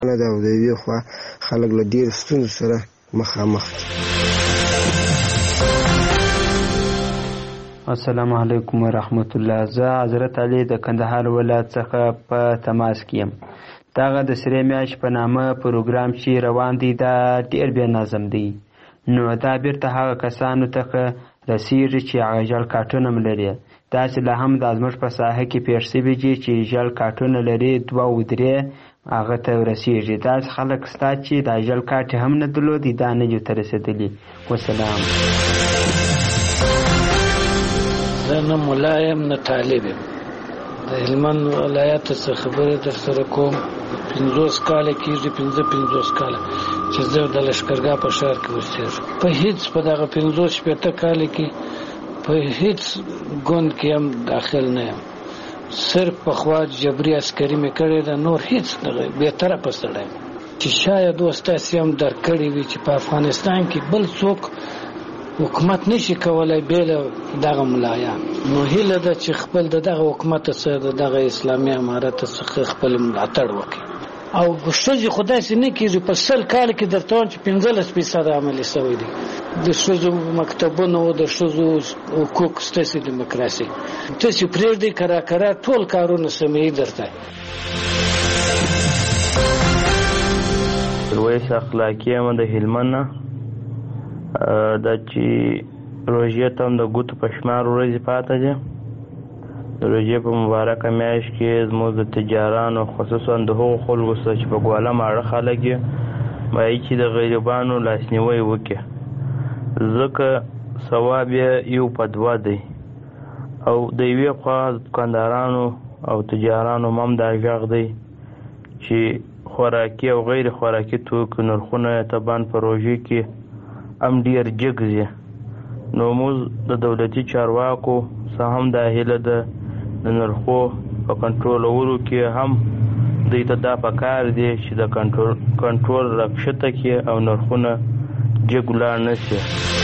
نه ده او د یوې خوا خلک له ډېرو ستونزو سره مخامخ دي. السلام علیکم ورحمت الله. زه حضرت علي د کندهار ولایت څخه په تماس کې یم. دغه د سرې میاشت په نامه پروګرام چې روان دی دا ډېر بې نظم دی. نو دا بیرته هغه کسانو ته رسیږي چې هغه ژړ کارټونه هم لري. داسې لا هم دا زموږ په ساحه کې پېښ شوي دي چې ژړ کارټونه لري 2 او 3 هغه ته رسیږي. داسې خلک شته چې دا ژړ کارټ هم نه درلودي، دا نه دي ته رسېدلي. وسلام. زه نه ملا یم نه طالب یم. د هلمند ولایت څخه خبرې در سره کوم. 50 کاله کېږي، 50 کاله چې زه د لښکرګاه په ښار کې اوسېږم. په هېڅ په دغه 50-60 کاله کې په هېڅ ګوند کې هم داخل نه یم. صرف پخوا جبري عسکري مې کړې ده، نور هېڅ بېطرفه سړی یم چې شاید اوس تاسې هم درک کړي وي چې په افغانستان کې بل څوک حکومت نشي کولای بې له دغه ملایان. نو هیله ده چې خپل د دغه حکومت څخه د دغه اسلامي امارت څخه خپل ملاتړ وکړي. او ښځې خو داسې نه کېږي په 100 کال کې درته وایم چې 15% عملي شوی دی. د ښځو مکتبونه او د ښځو حقوق ستاسې دیموکراسي تاسې پرېږدئ کرا ټول کارونه سموي درته. رویس اخلاقي یم د هلمند نه. دا چې روژې ته هم د ګوتو په شمار ورځې پاته دي. د روژې په مبارکه میاشت کې زموږ د تجارانو خصوصا د هغو خلکو سره چې په ګواله ماړه خلک یې باید چې د غریبانو لاسنیوی وکړي، ځکه ثواب یې 1 دی. او د یوې خوا دکاندارانو او تجارانو هم دا غږ دی چې خوراکي او غیر خوراکي توکو نرخونه طبعا په روژې کې هم ډېر جګ ځي. نو موږ د دولتي چارواکو څخه هم دا هیله ده د نرخو په کنټرولولو کې هم دوی ته دا پکار دی چې د کنټرول راکښته کړي او نرخونه جګ ولاړ نه شي.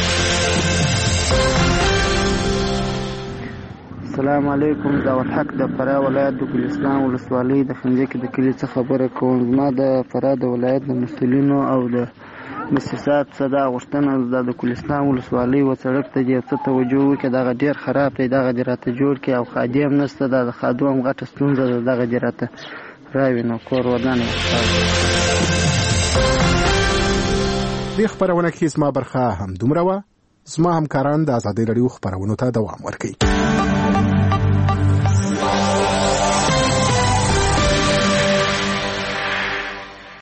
السلام علیکم. داود حق د فراه ولایت د ګل اسلام ولسوالۍ د خنځکې د کلي څخه خبره کوم. زما د فراه د ولایت د مسؤلینو او د مؤسسات څخه دا غوښتنه ده د ګل اسلام ولسوالۍ و سړک ته یو څه توجه وکړي. دغه ډېر خراب دی، دغه دې راته جوړ کړي. او خادي هم نشته، دا د خادو هم غټه ستونزه ده، دغه دې راته راوي. نو کور ودانې دې خپرونه کې زما برخه هم دومره وه. زما همکاران د ازادۍ راډیو خپرونو ته دوام ورکوي.